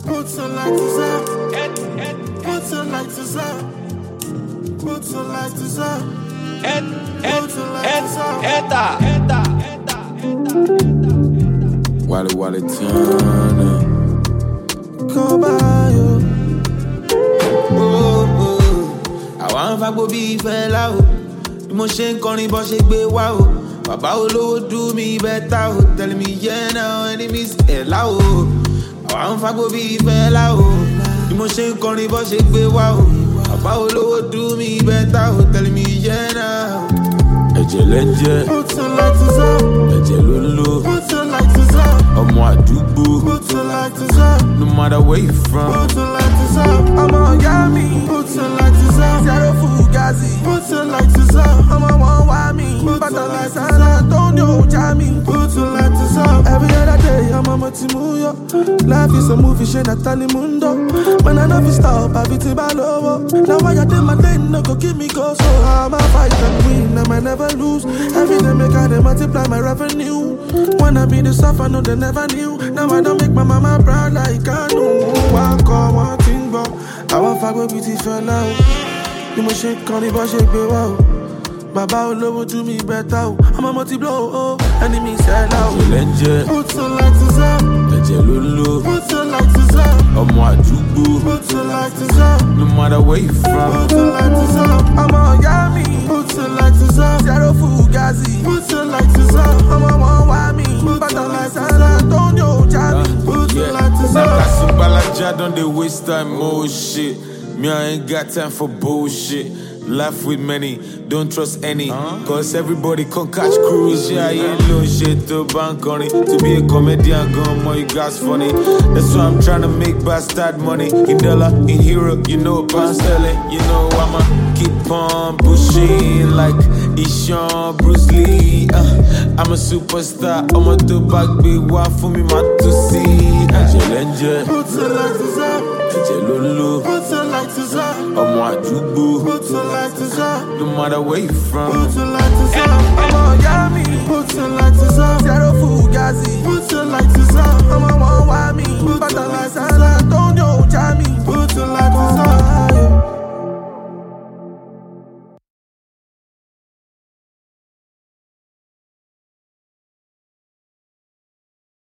Put your lighters up. Put your lighters up. Put your lighters up. Wally Turner. Come by you. Àwọn afágbó bí ìfẹ́ lá o. Bí mo ṣe ń kọrin bọ́ ṣe gbé wá o. Bàbá olówó do me better o. Telling me yeah now enemies ẹ̀ lá o. Àwọn afágbó bí ìfẹ́ lá o. Bí mo ṣe ń kọrin bọ́ ṣe gbé wá o. Bàbá olówó do me better o. Telling me yeah now. Ẹ̀jẹ̀ lẹ́jẹ̀. Put your lighters up. Ẹ̀jẹ̀ ló ń lò. Put your lighters up. Ọmọ àdúgbò. Put your lighters up. No matter where you from. Put your lighters up. I'm on Yami. Put your lighters up. Zero Fugazi. Put your lighters up. I'm on Wami. Put your lighters up. San Antonio, Jami. Put your lighters up. Every other day, I'm on Matimuyo. Life is a movie, she not tell mundo. Man, I never stop, I beat it balowo. Now why you did my day, no go give me go. So I'm a fight and win, I never lose. Every day make I multiply my revenue. Wanna be the stuff I know they never knew. Now I don't make my mama proud like I know. One call, one thing, but I want fuck with beauty fella. You must shake on the bush, shake me wow. Baba olówó do me better. I'm a multi-blow, oh. Enemies sell out. Ẹ̀jẹ̀ Put your lighters up. Ẹ̀jẹ̀ ló ń lò. Put your lighters up. Ọmọ àdúgbò. Put your lighters up. No matter where you from. Put your lighters up. I'm on Yami. Put your lighters up. Zero Fugazi. Put your lighters up. I'm on Wami. Put your lighters up. San Antonio, Jami. Put your lighters up. Nakasubalaja don't they waste time, oh shit. Me, I ain't got time for bullshit. Laugh with many, don't trust any. Cause everybody can catch cruise. Yeah, I ain't no shit to bank on it. To be a comedian, gone more you guys funny. That's why I'm trying to make bastard money. In dollar, in hero, you know, pound sterling. You know, I'ma keep on pushing like Ishan, Bruce Lee. I'm a superstar, I'm a to back be one for me, man to see. Ẹ̀jẹ̀ Put your lighters up. Ẹ̀jẹ̀ ló ń lò. Put your lighters up. Ọmọ àdúgbò. Put your lighters up. No matter where you from. Put your lighters up. I'm on Yami. Put your lighters up. Zero Fugazi. Put your lighters up. I'm on Wami. Put your lighters up. San Antonio, Jami.